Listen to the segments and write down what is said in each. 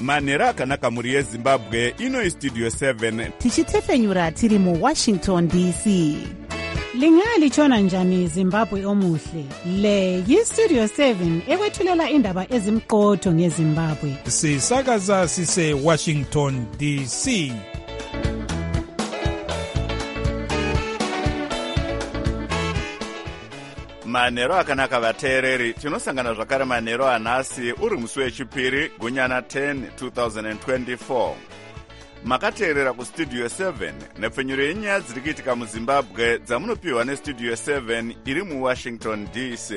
manhero akanaka mhuri yezimbabwe. Ino Studio 7 tichitefenyura tiri muWashington DC. Lingalitshona njani Zimbabwe omuhle? Le yiStudio 7 ekwethulela indaba ezimqotho ngeZimbabwe. Sisakaza sise Washington DC. manhero akanaka vateereri. Tinosangana zvakare manhero anhasi uri musi wechipiri gunyana 10 2024. Makateerera kuStudio 7 nepfenyuro yenyaya dziri kuitika muZimbabwe dzamunopiwa neStudio 7 iri muWashington DC.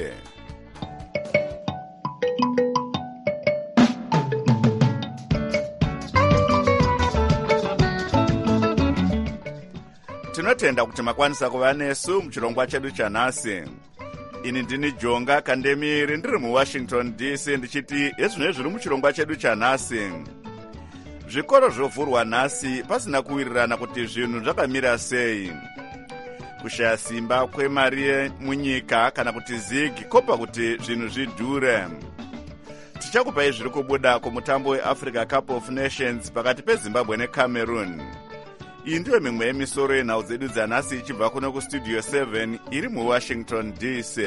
Tinotenda kuti makwanisa kuva nesu muchirongwa chedu chanhasi. Ini ndini Jonga Kandemiri ndiri muWashington DC ndichiti ezvino zviri muchirongwa chedu chanhasi. Zvikoro zvovhurwa nhasi pasina kuwirirana kuti zvinhu zvakamira sei. Kushaya simba kwemari munyika kana kuti zigi kopa kuti zvinhu zvidhure. Tichakupai zviri kubuda kumutambo weAfrica Cup of Nations pakati peZimbabwe neCameroon. Iyi ndiyo mimwe yemisoro yenhau dzedu dzanhasi ichibva kuno kuStudio 7 iri muWashington DC.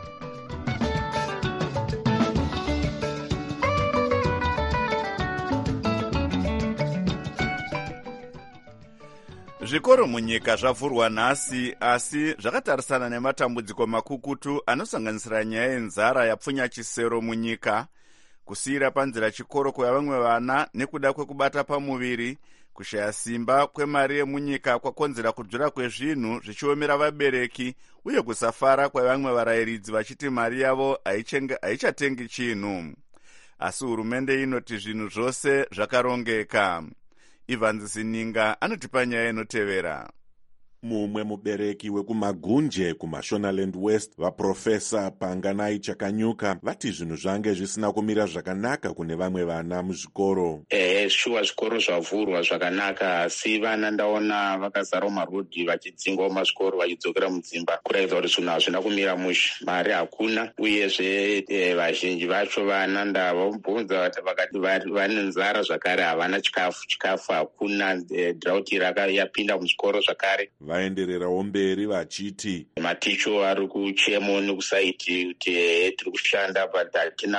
Zvikoro munyika zvavhurwa nhasi, asi zvakatarisana nematambudziko makukutu anosanganisira nyaya yenzara yapfunya chisero munyika, kusiyira panzira chikoro kwevamwe vana nekuda kwekubata pamuviri, kushaya simba kwemari yemunyika kwakonzera kudhura kwezvinhu zvichiomera vabereki, uye kusafara kwevamwe varayiridzi vachiti mari yavo haichatengi chinhu. Asi hurumende inoti zvinhu zvose zvakarongeka. Evans Sininga anotipa nyaya inotevera. Mumwe mubereki wekumagunje kuMashonaland West, vaprofesa Panganai Chakanyuka, vati zvinhu zvange zvisina kumira zvakanaka kune vamwe vana muzvikoro. Shuwa zvikoro zvavhurwa zvakanaka, asi vana ndaona vakazara mumarodhi vachidzingwa mumazvikoro vachidzokera mudzimba, kuratidza kuti zvinhu hazvina kumira mushe. Mari hakuna, uyezve vazhinji vacho vana ndavabvunza vakati vane nzara zvakare, havana chikafu hakuna, drought yapinda muzvikoro zvakare. Vaendererawo mberi vachiti maticho ari kuchemo nekusaiti kuti tiri kushanda but hatina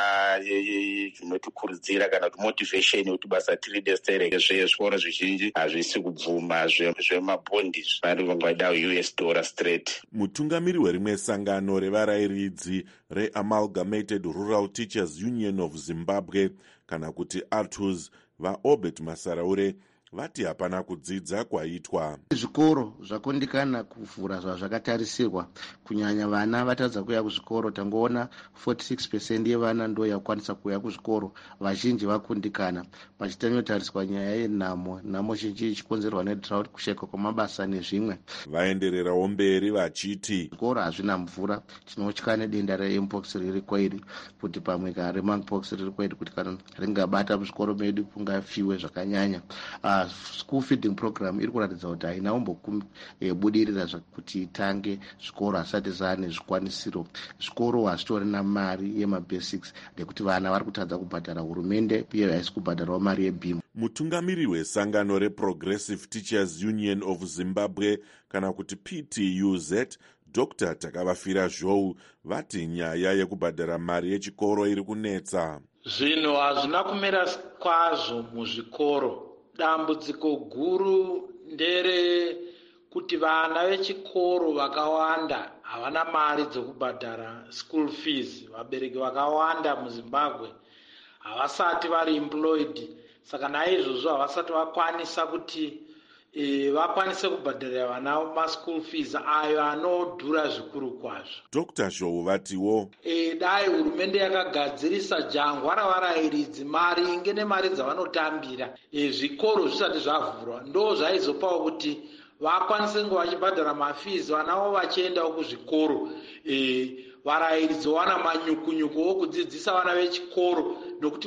zvinotikurudzira kana kuti motivation kuti basa tiridestere. Zvezvikoro zvizhinji hazvisi kubvuma zvemabhondi vari vangaida $US straight. Mutungamiri werimwe sangano revarayiridzi reAmalgamated Rural Teachers Union of Zimbabwe kana kuti ARTUZ, vaObert Masaraure, vati hapana kudzidza kwaitwa. Zvikoro zvakundikana kuvhura zvazvakatarisirwa, kunyanya vana vatadza kuya kuzvikoro. Tangoona 46% yevana ndo yakwanisa kuya kuzvikoro, vazhinji vakundikana. Pachitanotariswa nyaya yenhamo zhinji ichikonzerwa nedrought, kusheka kwamabasa nezvimwe. Vaendererawo mberi vachiti zvikoro hazvina mvura. Tinotya nedenda rempox riri kwairi, kuti pamwe remonkeypox riri kwairi, kuti kana ringabata muzvikoro medu kungafiwe zvakanyanya. School feeding program iri kuratidza kuti haina umbobudirira kuti itange zvikoro hasati zvaane zvikwanisiro. Zvikoro hazvitorina mari yemabasics nekuti vana vari kutadza kubhadhara hurumende, uye haisi kubhadharawo mari yebhimu. Mutungamiri wesangano reProgressive Teachers Union of Zimbabwe kana kuti PTUZ, Dr. Takavafira Zhou, vati nyaya yekubhadhara mari yechikoro iri kunetsa. Zvinhu hazvina kumira kwazvo muzvikoro. Dambudziko guru ndere kuti vana vechikoro vakawanda havana mari dzokubhadhara school fees. Vabereki vakawanda muZimbabwe havasati vari employed, saka naizvozvo havasati vakwanisa kuti vakwanise kubhadharira vana maschool fees ayo anodhura zvikuru kwazvo. Dr. Zhou vatiwo dai hurumende yakagadzirisa jangwa ravarayiridzi mari inge nemari dzavanotambira, zvikoro zvisati zvavhurwa, ndo zvaizopawo kuti vakwanise ngo vachibhadhara mafees, vanavo vachiendawo kuzvikoro, varayiridzi wana manyukunyuku wokudzidzisa vana vechikoro, nokuti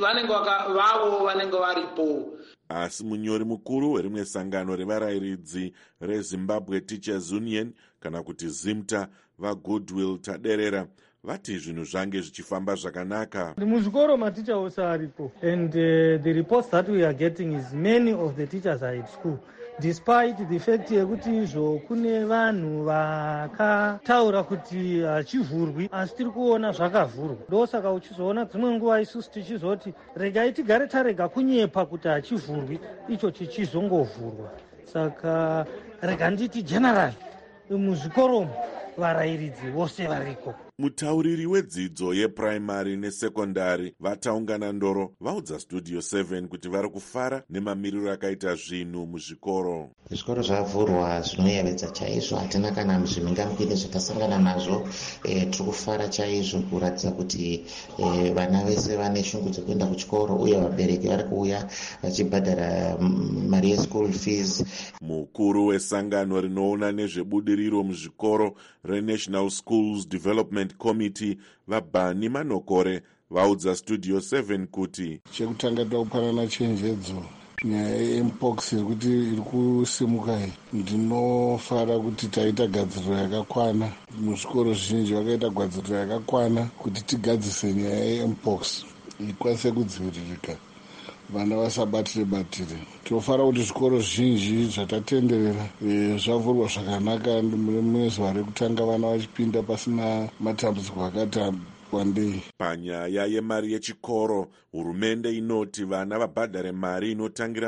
vavo vanenge varipo. Asi munyori mukuru werimwe sangano revarayiridzi reZimbabwe Teachers Union kana kuti ZIMTA, vaGoodwill Taderera, vati zvinhu zvange zvichifamba zvakanaka. Muzvikoro maticha ose aripo, and the reports that we are getting is many of the teachers are at school. Despite the fact yekuti izvo kune vanhu vakataura kuti hachivhurwi, asi tiri kuona zvakavhurwa. Ndosaka uchizoona dzimwe nguva isusu tichizoti regai tigare tarega kunyepa kuti hachivhurwi, icho chichizongovhurwa. Saka rega nditi generally muzvikoro varayiridzi vose variko. Mutauriri wedzidzo yepuraimari nesekondari vataungana ndoro vaudza Studio 7 kuti vari kufara nemamiriro akaita zvinhu muzvikoro. Zvikoro zvavhurwa zvinoyevedza chaizvo, hatina kana muzvimingamupiri zvatasangana nazvo. Tiri kufara chaizvo kuratidza kuti vana vese vane shungu dzekuenda kuchikoro uye vabereki vari kuuya vachibhadhara mari yeschool fees. Mukuru wesangano rinoona nezvebudiriro muzvikoro reNational Schools Development Committee vaBani Manokore vaudza Studio 7 kuti chekutanga takupanana chenjedzo nyaya yempox yekuti iri kusimuka. Ndinofara kuti taita gadziriro yakakwana muzvikoro zvizhinji, vakaita gadziriro yakakwana kuti tigadzise nyaya yempox ikwanise kudziviririka, vana vasabatire. Tinofara kuti zvikoro zvizhinji zvatatenderera zvavhurwa zvakanaka mune zuva rekutanga vana vachipinda pasina matambudziko akati wandei. Panyaya yemari yechikoro, hurumende inoti vana vabhadhare mari inotangira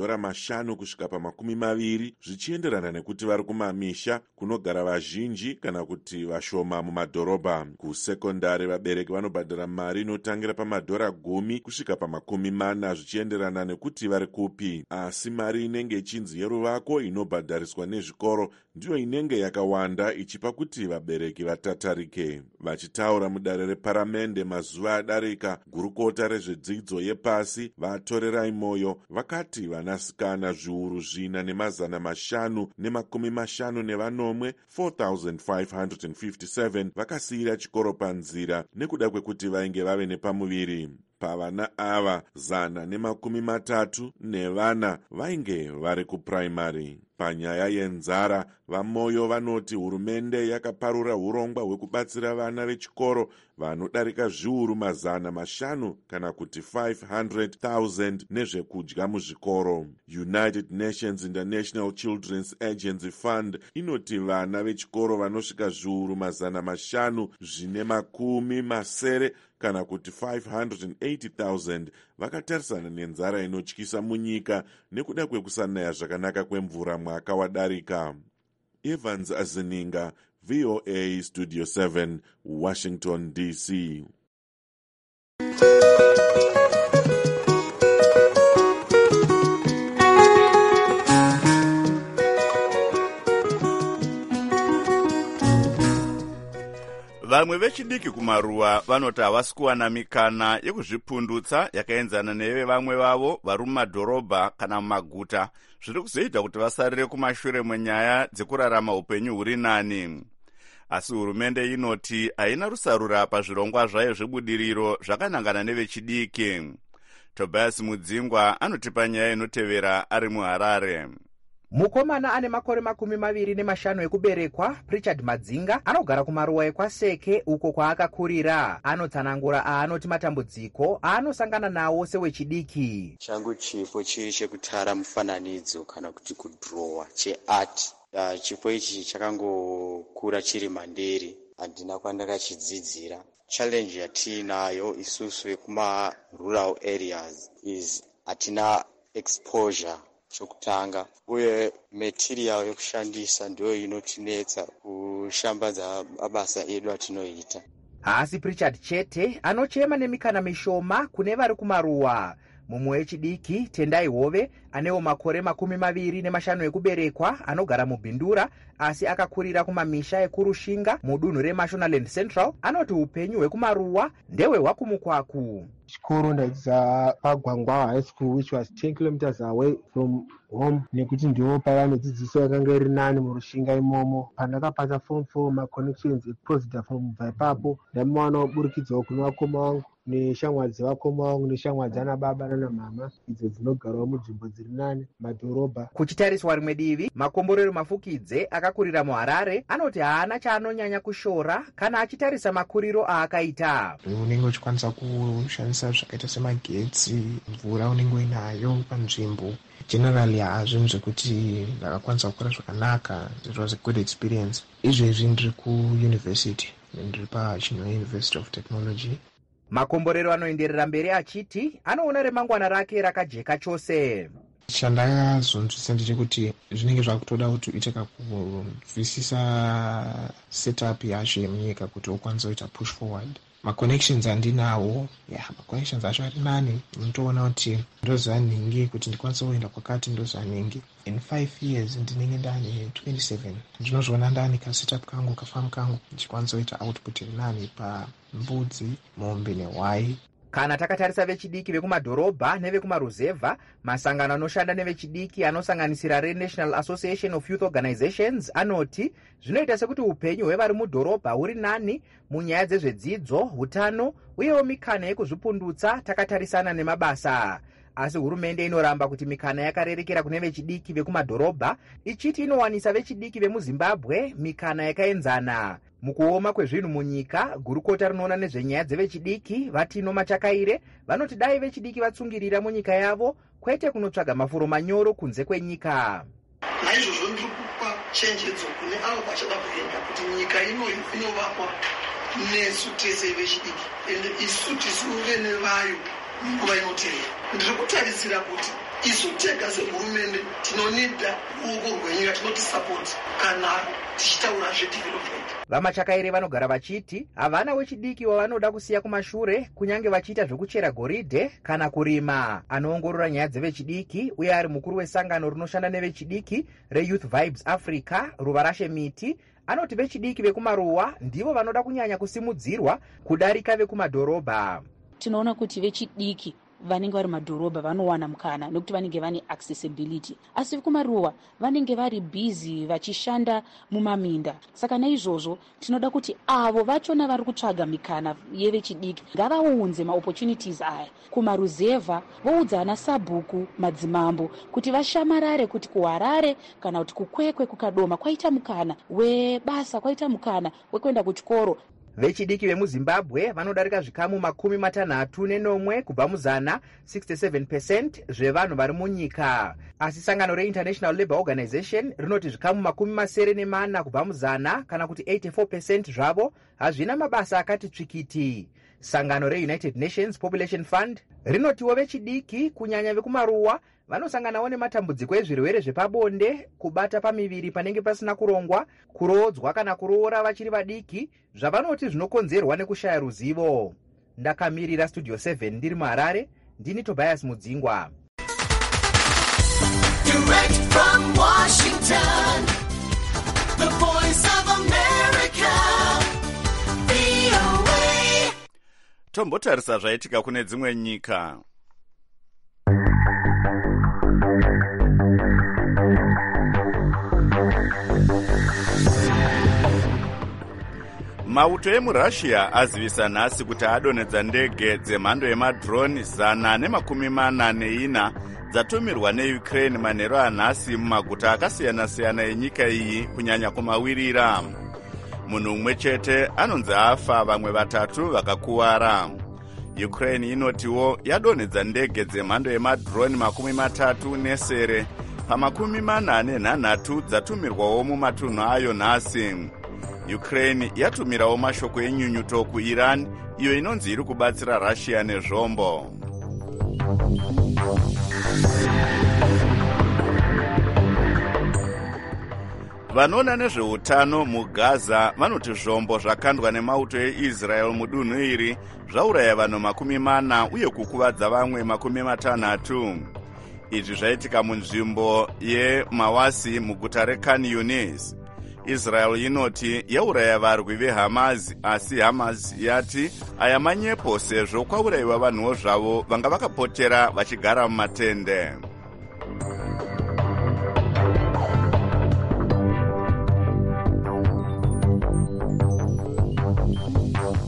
$5 kusvika pa20 zvichienderana nekuti vari kumamisha kunogara vazhinji kana kuti vashoma mumadhorobha. Kusekondari vabereki vanobhadhara mari inotangira $10 kusvika pa40 zvichienderana nekuti vari kupi. Asi mari inenge ichinzi yeruvako inobhadhariswa nezvikoro ndiyo inenge yakawanda, ichipa kuti vabereki vatatarike. Vachitaura mudare reparamende mazuva adarika, gurukota rezvedzidzo yepasi vaTorerai Moyo vakati vanasikana zviuru 4,550 4,557 vakasiyira chikoro panzira nekuda kwekuti vainge vave nepamuviri. Pavana ava 130 vainge vari kupuraimari. Panyaya yenzara, vaMoyo vanoti hurumende yakaparura urongwa hwekubatsira vana vechikoro vanodarika zviuru 500 kana kuti 500,000 nezvekudya muzvikoro. United Nations International Children's Agency Fund inoti vana vechikoro vanosvika zviuru 500 zvine makumi masere kana kuti 580,000 vakatarisana nenzara inotyisa munyika nekuda kwekusanaya zvakanaka kwemvura mwaka wadarika. Evans Azininga, VOA Studio 7, Washington DC. Vamwe vechidiki kumaruwa vanoti havasi kuwana mikana yekuzvipundutsa yakaenzana nevevamwe vavo vari mumadhorobha kana mumaguta, zviri kuzoita kuti vasarire kumashure munyaya dzekurarama upenyu huri nani. Asi hurumende inoti haina rusarura pazvirongwa zvayo zvebudiriro zvakanangana nevechidiki. Tobias Mudzingwa anotipa nyaya inotevera ari muHarare. Mukomana ane makore 25 ekuberekwa, Richard Madzinga, anogara kumaruwa ekwaseke uko kwaakakurira. Anotsanangura aanoti matambudziko aanosangana nawo sewechidiki. Changu chipo chiri chekutara mufananidzo kana kuti kudhirowa cheart. Chipo ichi chakangokura chiri manderi, handina kwandakachidzidzira. Challenge yatinayo isusu yekuma rural areas is hatina exposure chokutanga, uye material yokushandisa ndiyo inotinetsa kushambadza mabasa edu atinoita. Asi Richard Chete anochema nemikana mishoma kune vari kumaruwa. Mumwe wechidiki Tendai Hove anewo makore 25 ekuberekwa, anogara mubhindura asi akakurira kumamisha ekurushinga mudunhu reMashonaland Central, anoti upenyu hwekumaruwa ndewe hwakumukwaku. Chikoro ndaidza paGwangwa High School, which was 10 kilometers away from home, nekuti ndiwo pavanodzidzisa yakanga iri nani murushinga imomo. Pandakapasa form 4 maconnections ekuprofita from bva ipapo, ndamawana kuburikidzawo kune vakoma vangu neshamwari dzevakoma vangu neshamwari dzana baba nana mama idzo dzinogarawo munzvimbo dziri nani madhorobha. Kuchitariswa rimwe divi, Makomborero Mafukidze akakurira muHarare anoti haana chaanonyanya kushora kana achitarisa makuriro aakaita. Unenge uchikwanisa kushandisa zvakaita semagetsi, mvura unenge uinayo panzvimbo. Generally hazvinhu zvekuti ndakakwanisa kukura zvakanaka. It was a good experience. Izvezvi ndiri kuuniversity, ndiri paChinwe University of Technology. Makomborero anoenderera mberi achiti anoona remangwana rake rakajeka chose. Chandakazonzwisa ndechekuti zvinenge zvakutoda kuti uite kakunzwisisa setup yacho yemunyika kuti ukwanise kuita push forward. Maconnections andinawo, maconnections acho ari nani. Unotoona kuti ndoziva nhingi kuti ndikwanise kuenda kwakati ndoziva nhingi. In 5 years ndinenge ndane 27. Ndinozviona ndane kasetup kangu kafamu kangu ndichikwanisa kuita output iri nani pambudzi, mombe nehwai. Kana takatarisa vechidiki vekumadhorobha nevekumaruzevha, masangano anoshanda nevechidiki anosanganisira reNational Association of Youth Organizations anoti zvinoita sekuti upenyu hwevari mudhorobha huri nani munyaya dzezvedzidzo, hutano uyewo mikana yekuzvipundutsa takatarisana nemabasa. Asi hurumende inoramba kuti mikana yakarerekera kune vechidiki vekumadhorobha, ichiti inowanisa vechidiki vemuZimbabwe mikana yakaenzana. Mukuoma kwezvinhu munyika, gurukota rinoona nezvenyaya dzevechidiki Vatino Machakaire vanoti dai vechidiki vatsungirira munyika yavo kwete kunotsvaga mafuro manyoro kunze kwenyika. Naizvozvo ndiri kupa chenjedzo kune avo vachada kuenda kuti nyika inoyi inovakwa nesu tese vechidiki ende isu tisuve nevayo nguva inoteera. Ndiri kutarisira kuti isu tega sehurumende tinonida ruoko rwenyika, tinotisapoti kana tichitaura zvedevelopment. VaMachakaire vanogara vachiti havana wechidiki wavanoda kusiya kumashure kunyange vachiita zvokuchera goridhe kana kurima. Anoongorora nyaya dzevechidiki uye ari mukuru wesangano rinoshanda nevechidiki reYouth Vibes Africa, Ruvarashe Miti, anoti vechidiki vekumaruwa ndivo vanoda kunyanya kusimudzirwa kudarika vekumadhorobha. Tinoona kuti vechidiki vanenge vari madhorobha vanowana mukana nekuti vanenge vane accessibility, asi kumaruwa vanenge vari busy vachishanda mumaminda. Saka naizvozvo tinoda kuti avo vachona vari kutsvaga mikana yevechidiki ngavaunze maopportunities aya kumaruzevha, voudza ana sabhuku madzimambo kuti vashamarare kuti kuHarare kana kuti kuKwekwe kukadoma kwaita mukana webasa, kwaita mukana wekuenda kuchikoro. Vechidiki vemuZimbabwe vanodarika zvikamu 64 kubva muzana 67% zvevanhu vari munyika. Asi sangano reInternational Labour Organization rinoti zvikamu 84 kubva muzana kana kuti 84% zvavo hazvina mabasa akati tsvikiti. Sangano reUnited Nations Population Fund rinotiwo vechidiki kunyanya vekumaruwa vanosanganawo nematambudziko ezvirwere zvepabonde, kubata pamiviri panenge pasina kurongwa, kurodzwa kana kuroora vachiri vadiki, zvavanoti zvinokonzerwa nekushaya ruzivo. Ndakamirira Studio 7 ndiri muHarare, ndini Tobias Mudzingwa. Direct from Washington, the voice of America, VOA. Tombotarisa zvaitika kune dzimwe nyika. Mauto emuRussia azivisa nhasi kuti adonedza ndege dzemhando yemadrone 144 dzatumirwa neUkraine manheru anhasi mumaguta akasiyana-siyana enyika iyi kunyanya kumawirira. Munhu umwe chete anonzi afa, vamwe vatatu vakakuwara. Ukraine inotiwo yadonedza ndege dzemhando yemadrone 33 pa43 dzatumirwawo mumatunhu ayo nhasi. Ukraine yatumirawo mashoko enyunyuto kuIran, iyo inonzi iri kubatsira Russia nezvombo. Vanoona nezveutano muGaza vanoti zvombo zvakandwa nemauto eIsrael mudunhu iri zvauraya vanhu 40 uye kukuvadza vamwe 60. Izvi zvaitika munzvimbo yeMawasi muguta reKhan Yunis. Israel inoti yauraya varwi veHamas, asi Hamas yati aya manyepo sezvo kwaurayiwa vanhuwo zvavo vanga vakapotera vachigara mumatende.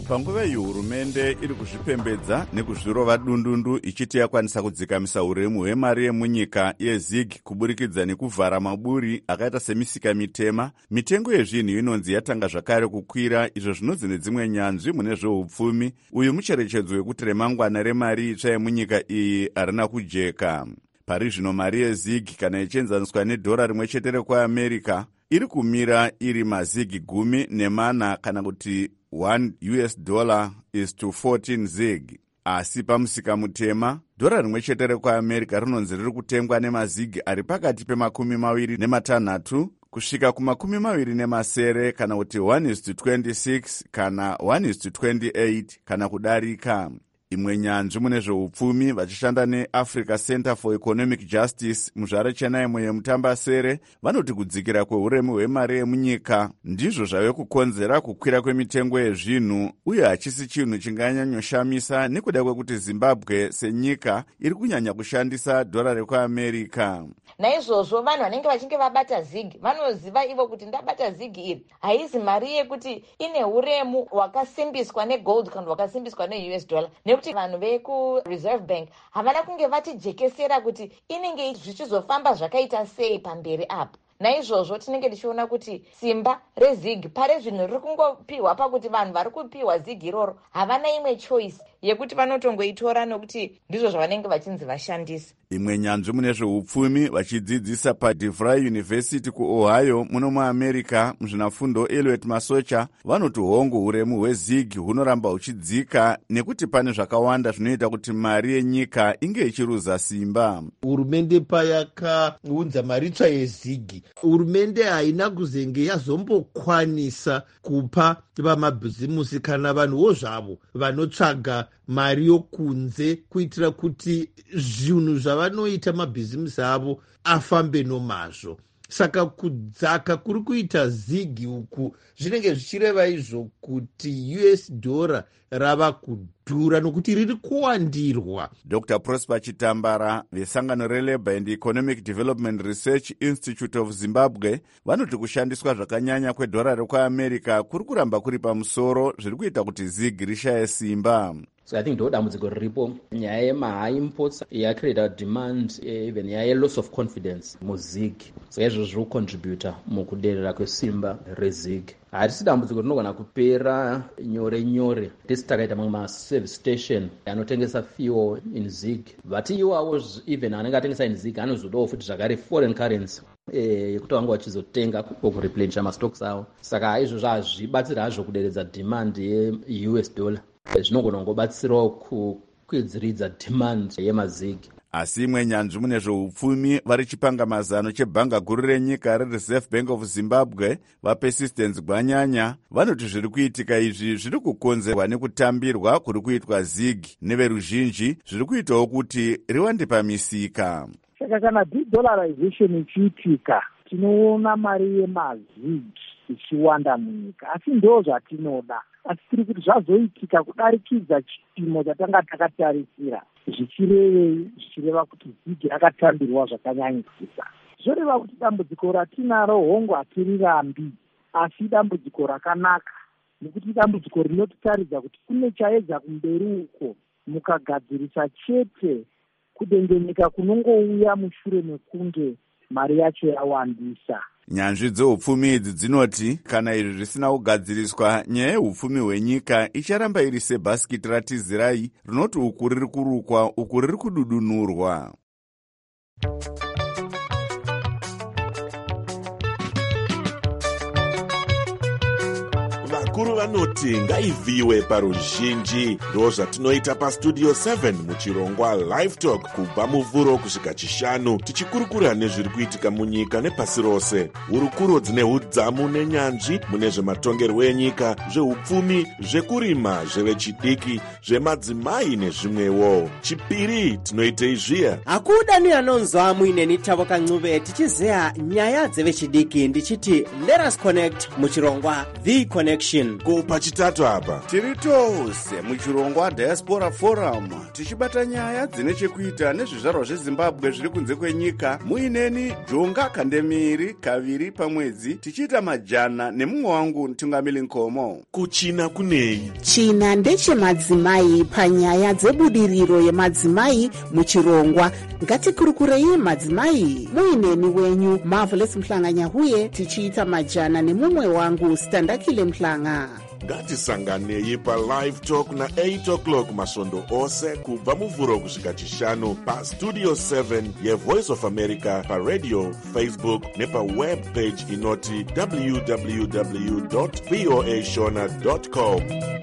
panguva iyi hurumende iri kuzvipembedza nekuzvirova dundundu ichiti yakwanisa kudzikamisa uremu hwemari yemunyika yezig kuburikidza nekuvhara maburi akaita semisika mitema. Mitengo yezvinhu inonzi yatanga zvakare kukwira, izvo zvinonzi nedzimwe nyanzvi mune zveupfumi uyu mucherechedzo wekuti remangwana remari itsva yemunyika iyi harina kujeka. Pari zvino mari yezig kana ichienzaniswa nedhora rimwe chete rekuamerica iri kumira iri mazigi 14 kana kuti $1 is to 14 zig. Asi pamusika mutema dhora rimwe chete rekuamerica rinonzi riri kutengwa nemazigi ari pakati pe26 kusvika ku27 kana kuti 1:26 kana 1:28 kana kudarika. Imwe nyanzvi mune zveupfumi vachishanda neAfrica Center for Economic Justice muzvare chenaimo yemutambasere vanoti kudzikira kweuremu hwemari yemunyika ndizvo zvave kukonzera kukwira kwemitengo yezvinhu, uye hachisi chinhu chinganyanyoshamisa nekuda kwekuti Zimbabwe senyika iri kunyanya kushandisa dhora rekuamerica. Naizvozvo vanhu vanenge vachinge vabata zigi vanoziva ivo kuti ndabata zigi iri haizi mari yekuti ine uremu hwakasimbiswa negold kana hwakasimbiswa neUS dollar, nekuti vanhu vekureserve bank havana kunge vatijekesera kuti inenge zvichizofamba zvakaita sei pamberi apo. Naizvozvo tinenge tichiona kuti simba rezig pare zvinhu riri kungopiwa pakuti vanhu vari kupiwa zig iroro havana imwe choice yekuti vanotongoitora nokuti ndizvo zvavanenge vachinzi vashandisa. Imwe nyanzvi mune zveupfumi vachidzidzisa paDeVry University kuOhio muno muAmerica muzvinafundo Elliot Masocha vanoti hongu uremu hwezig hunoramba huchidzika nekuti pane zvakawanda zvinoita kuti mari yenyika inge ichiruza simba. Hurumende payakaunza mari itsva yezig, hurumende haina kuzenge yazombokwanisa kupa vamabhizimusi kana vanhuwo zvavo vanotsvaga mari yokunze kuitira kuti zvinhu zvavanoita mabhizimusi avo afambe nomazvo. Saka kudzaka kuri kuita zigi uku zvinenge zvichireva izvo kuti US dollar rava kudhura nokuti riri kuwandirwa. Dr. Prosper Chitambara vesangano reLabour and Economic Development Research Institute of Zimbabwe vanoti kushandiswa zvakanyanya kwedhora rekuamerica kuri kuramba kuri pamusoro zviri kuita kuti zig rishaye simba. So I think ndo dambudziko riripo nyaya yemahigh imports yacreata demand even nyaya yeloss of confidence muzig, saka izvo zviri kucontributa mukuderera kwesimba rezig. Hatisi dambudziko rinogona kupera nyore nyore tisi takaita mamwe maservice station anotengesa fuel in zig, vati iwawo even anenge atengesa in zig anozodawo futi zvakare foreign currency yekuti vange vachizotenga kureplanisha mastocks avo. Saka izvozvo hazvibatsira hazvo kuderedza demand yeUS dollar, zvinogona kungobatsirawo kukwidziridza demand yemazig. Asi imwe nyanzvi mune zveupfumi vari chipanga mazano chebhanga guru renyika reReserve Bank of Zimbabwe vaPersistence Gwanyanya vanoti zviri kuitika izvi zviri kukonzerwa nekutambirwa kuri kuitwa zig neveruzhinji zviri kuitawo kuti riwande pamisika. Saka kana de-dollarization ichiitika tinoona mari yemazig ichiwanda munyika, asi ndo zvatinoda. Asi tiri kuti zvazoitika kudarikidza chipimo chatanga takatarisira zvichirevei, zvichireva kuti zigi rakatambirwa zvakanyanyisisa. Zvoreva kuti dambudziko ratinaro hongu hatirirambi, asi dambudziko rakanaka, nekuti dambudziko rinotitaridza kuti kune chaedza kumberi uko mukagadzirisa chete kudengenyeka kunongouya mushure mekunge mari yacho yawandisa. Nyanzvi dzeupfumi idzi dzinoti kana izvi zvisina kugadziriswa nyaya yeupfumi hwenyika icharamba iri sebhasikiti ratizirai rinoti uku riri kurukwa uku riri kududunurwa. Vakuru vanoti ngaivhiwe paruzhinji. Ndo zvatinoita pastudio 7 muchirongwa Live Talk kubva muvhuro kusvika chishanu, tichikurukura nezviri kuitika munyika nepasi rose. Hurukuro dzine hudzamu nenyanzvi mune zvematongerwo enyika, zveupfumi, zvekurima, zvevechidiki, zvemadzimai nezvimwewo. Chipiri tinoitei zviya. Akuda ni anonzwa muineni Tavo Kancube tichizeya nyaya dzevechidiki ndichiti let us connect muchirongwa The Connection. 7. ko pachitatu apa tiri tose muchirongwa diaspora forum tichibata nyaya dzine chekuita nezvizvarwa zvezimbabwe zviri kunze kwenyika. muineni Jonga Kandemiri kaviri pamwedzi tichiita majana nemumwe wangu Tungamili Nkomo. kuchina kunei? china ndechemadzimai panyaya dzebudiriro yemadzimai muchirongwa. ngatikurukurei madzimai. muineni wenyu Marvelous Mhlanga uye tichiita majana nemumwe wangu Standakile Mhlanga. ngatisanganei palive talk na8 o'clock masvondo ose kubva muvhuro kusvika chishanu pastudio 7 yevoice of America, paradio, Facebook nepaweb page inoti www.voashona.com.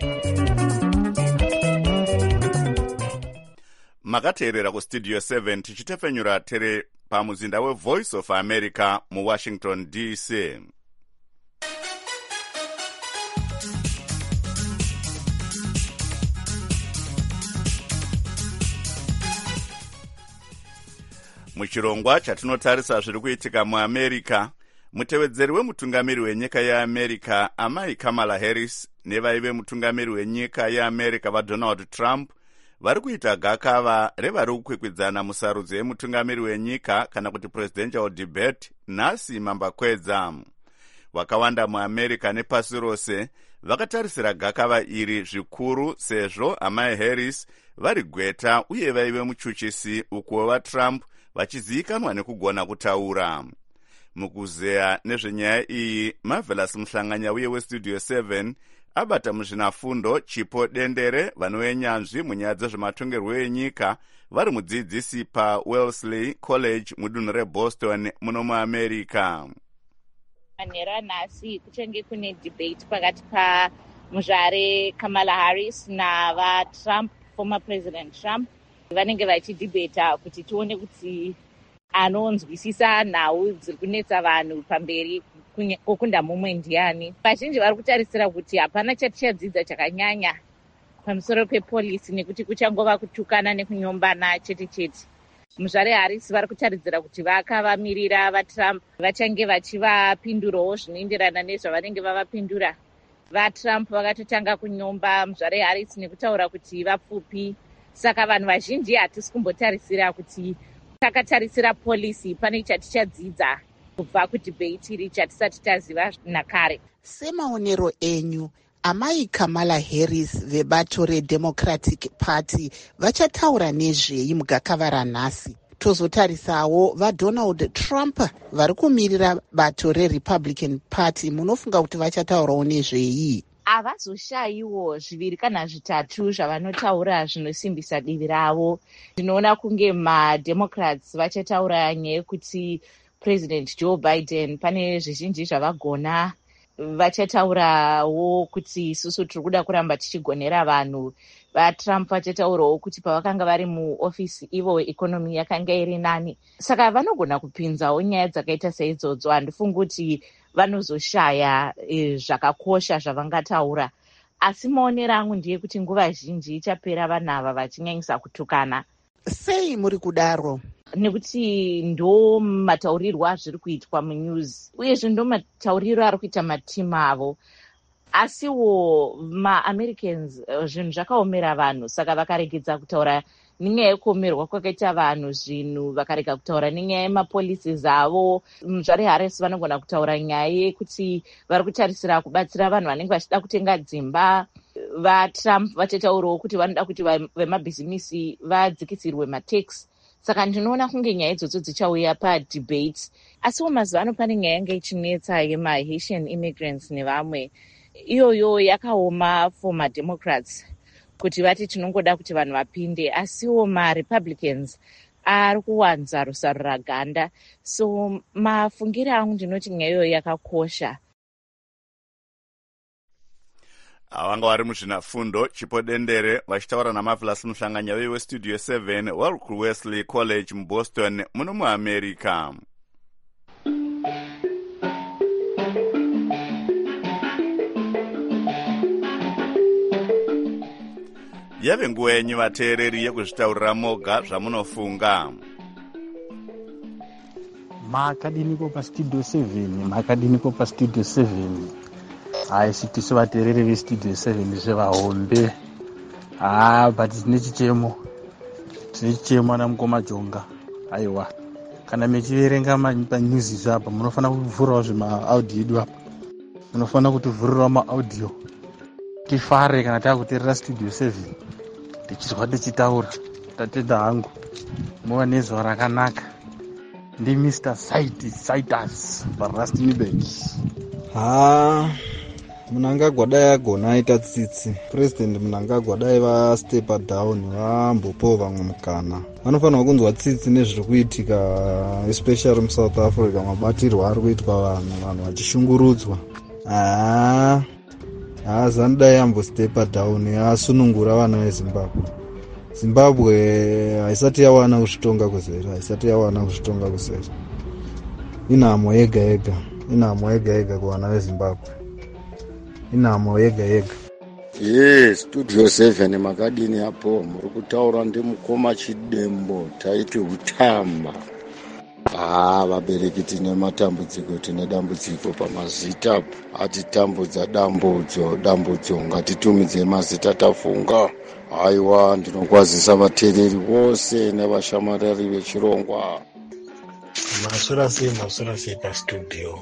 makateerera kustudio 7 tichitefenyura tere pamuzinda wevoice of America muwashington DC. muchirongwa chatinotarisa zviri kuitika muamerica, mutevedzeri wemutungamiri wenyika yeamerica amai Kamala Harris nevaive mutungamiri wenyika yeamerica vaDonald Trump vari kuita gakava revari kukwikwidzana musarudzo yemutungamiri wenyika kana kuti presidential debate nhasi mambakwedza. vakawanda muamerica nepasi rose vakatarisira gakava iri zvikuru sezvo amai Harris vari gweta uye vaive muchuchisi uko vaTrump vachizivikanwa nekugona kutaura. mukuzeya nezvenyaya iyi Marvelous Mhlanga uye westudio 7 abata muzvinafundo Chipo Dendere vanoenyanzvi munyaya dzezvematongerwo enyika vari mudzidzisi paWellesley College mudunhu reBoston muno muamerica. manhero nhasi kuchenge kune debate pakati pamuzvare Kamala Harris navaTrump, former president Trump. vanenge vachidhibeta kuti tione kuti anonzwisisa nhau dziri kunetsa vanhu pamberi kokunda mumwe ndiani. vazhinji vari kutarisira kuti hapana chatichadzidza chakanyanya pamusoro pepolisi nekuti kuchangova kutukana nekunyombana chete chete. muzvare Harris vari kutaridzira kuti vakavamirira vaTrump vachange vachivapindurawo zvinoenderana nezvavanenge vavapindura. vaTrump vakatotanga kunyomba muzvare Harris nekutaura kuti vapfupi. saka vanhu vazhinji hatisi kumbotarisira kuti takatarisira polisi pane chatichadzidza kubva kudhibheiti iri chatisati taziva nakare. semaonero enyu amai Kamala Harris vebato reDemocratic Party vachataura nezvei mugakava ranhasi? tozotarisawo vaDonald Trump vari kumirira bato reRepublican Party, munofunga kuti vachataurawo nezvei? havazoshayiwo zviviri kana zvitatu zvavanotaura zvinosimbisa divi ravo. ndinoona kunge maDemocrats vachataura nyaya yekuti president Joe Biden pane zvizhinji zvavagona. vachataurawo kuti isusu tiri kuda kuramba tichigonera vanhu. vaTrump vachataurawo kuti pavakanga vari muofisi ivo ikonomi yakanga iri nani. saka vanogona kupinzawo nyaya dzakaita saidzodzo. handifungi kuti vanozoshaya zvakakosha zvavangataura. asi maonero angu ndiye kuti nguva zhinji ichapera vanhu ava vachinyanyisa kutukana. sei muri kudaro? nekuti ndo mataurirwo azviri kuitwa munews uyezve ndo matauriro ari kuita matimu avo. asiwo maAmericans zvinhu zvakaomera vanhu, saka vakaregedza kutaura nenyaya yekuomerwa kwakaita vanhu zvinhu, vakarega kutaura nenyaya yemapolicies avo. muzvare Harris vanogona kutaura nyaya yekuti vari kutarisira kubatsira vanhu vanenge vachida kutenga dzimba. vaTrump vachataurawo kuti vanoda kuti vemabhizimisi vadzikisirwe matax. saka ndinoona kunge nyaya idzodzo dzichauya padebate. asiwo mazuva ano pane nyaya yanga ichinetsa yemahaitian immigrants nevamwe. iyoyo yakaoma for maDemocrats kuti vati tinongoda kuti vanhu vapinde. asiwo maRepublicans ari kuwanza rusarura ganda. so mafungiro angu ndinoti nyaya iyoyo yakakosha. vanga vari muzvinafundo Chipo Dendere vachitaura naMarvelous Mhlanga westudio 7 vari kuWellesley College muBoston muno muamerica. yave nguva yenyu vateereri yekuzvitaurira moga zvamunofunga. makadiniko pastudio 7? haisi tisu vateereri vestudio 7 zvevahombe. But tine chichemo ana Mukoma Jonga. Aiwa, kana mechiverenga panyuzi zvapa munofanira kuvhurawo zvimaaudhiyo edu apa, munofanira kutivhurirawo maaudio tifare kana taakuteerera studio 7 tichizwa tichitaura. Tatenda hangu muva nezuva rakanaka. Ndi Mr. Citus paRustenburg. Mnangagwa dai agona aita tsitsi. President Mnangagwa dai vastepa down vambopawo vamwe mukana. Vanofanirwa kunzwa tsitsi nezviri kuitika especially muSouth Africa, mabatirwo ari kuitwa vanhu vachishungurudzwa. Zanu dai ambostepa down asunungura vana veZimbabwe. Zimbabwe haisati yawana kuzvitonga kuzere. Inhamo yega yega kuvana veZimbabwe. Inhamo yega yega. Studio 7 makadini apo muri kutaura ndiMukoma Chidembo taiti Hutama. Vabereki tine matambudziko, tine dambudziko pamazita. Atitambudza dambudzo ngatitumidze mazita tafunga. Aiwa, ndinokwazisa vateereri vose nevashamarari vechirongwa. Masura sei pastudio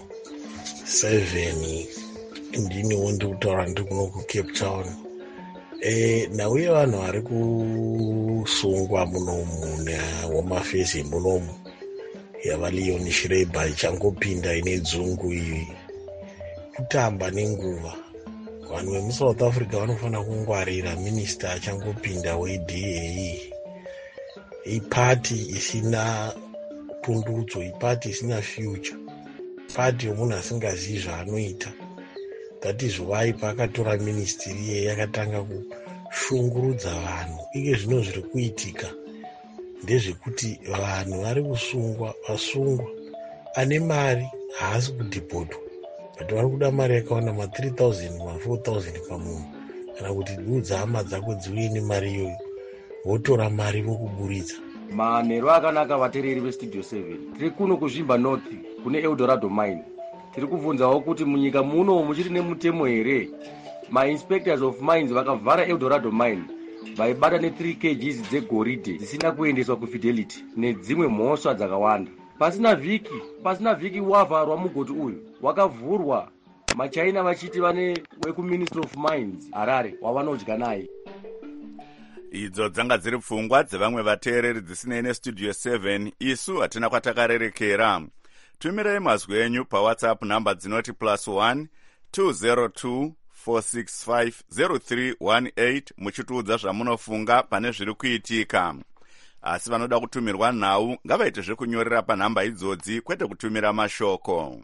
7 ndiniwo ndikutaura ndiri kuno kuCape Town. Nauye vanhu vari kusungwa munomu nehomafesi munomu yavaLeon Schreiber ichangopinda ine dzungu iyi kutamba nenguva. Vanhu vemuSouth Africa vanofanira kungwarira minista achangopinda weDA. Ipati isina pundudzo, ipati isina future, pati yomunhu asingazivi zvaanoita. That is why pakatora ministry iye yakatanga kushungurudza vanhu. Ike zvino zviri kuitika ndezvekuti vanhu vari kusungwa, vasungwa ane mari haasi kudhipotwa, but vari kuda mari yakawanda, ma3,000 ma4,000 pamunhu, kana kuti udza hama dzako dziuye nemari iyoyo, votora mari vokuburitsa. Manheru akanaka vateereri vestudio 7. Tiri kuno kuzvimba north kune Eldorado mine. Tiri kubvunzawo kuti munyika muno muchiri nemutemo here. Ma-inspectors of mines vakavhara Eldorado mine vaibata ne3 kgs dzegoridhe dzisina kuendeswa kuFidelity nedzimwe mhosva dzakawanda. Pasina vhiki wavharwa mugoti uyu wakavhurwa. Machina vachiti vane wekuMinistry of Mines Harare wavanodya naye. Idzo dzanga dziri pfungwa dzevamwe vateereri dzisinei nestudio 7. Isu hatina kwatakarerekera. Tumirai mazwi enyu paWhatsApp namba dzinoti +1 202 465 0318 muchitiudza zvamunofunga pane zviri kuitika. Asi vanoda kutumirwa nhau ngavaite zvekunyorera panhamba idzodzi kwete kutumira mashoko.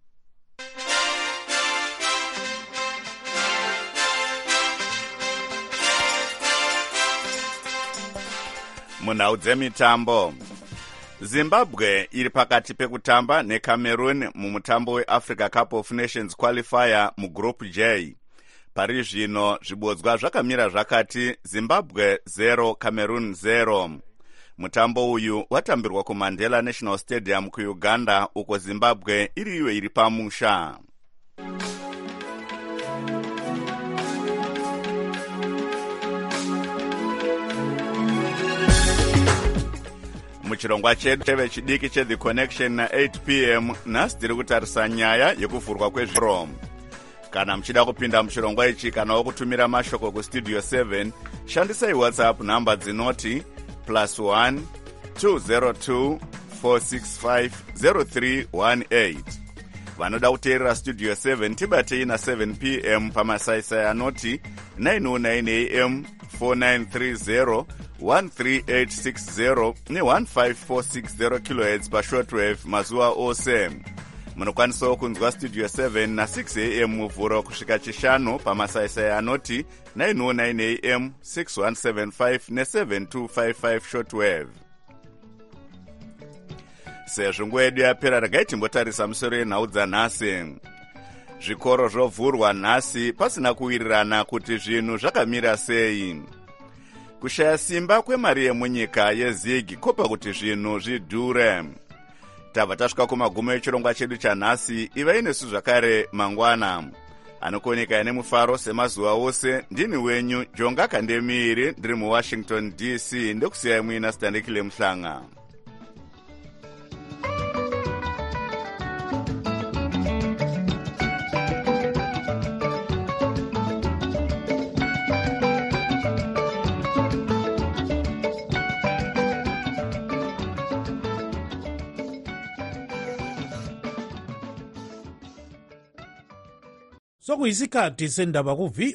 Munhau dzemitambo. Zimbabwe iri pakati pekutamba neCameroon mumutambo weAfrica Cup of Nations qualifier mugroup J. Pari zvino zvibodzwa zvakamira zvakati Zimbabwe 0 Cameroon 0. Mutambo uyu watambirwa kuMandela National Stadium kuUganda, uko Zimbabwe iri pamusha. Muchirongwa chedu chevechidiki cheThe Connection na 8 p.m. nhasi tiri kutarisa nyaya yekuvhurwa kwezviro. Kana muchida kupinda muchirongwa ichi kana kutumira mashoko kustudio 7, shandisai WhatsApp namba dzinoti +1 202 465 0318. Vanoda kuteerera studio 7 tibatei na 7 p.m. pamasaisai anoti 909 am 4930 13860 ne15460 kHz pashortwave mazuva ose. Munokwanisawo kunzwa studio 7 na 6 am muvhuro kusvika chishanu pamasaisai anoti 909 am 6175 ne7255 shortwave. Sezvo nguva yedu yapera, regai timbotarisa musoro yenhau dzanhasi. Zvikoro zvovhurwa nhasi pasina kuwirirana kuti zvinhu zvakamira sei. Kushaya simba kwemari yemunyika yeZig kopa kuti zvinhu zvidhure. Tabva tasvika kumagumo echirongwa chedu chanhasi. Ivai nesu zvakare mangwana. anokoneka nemufaro semazuva ose. Ndini wenyu Jonga Kandemiri, ndiri muWashington DC. Ndokusiyai muina Standekile Mhlanga. Sokuyisikhathi sendaba ku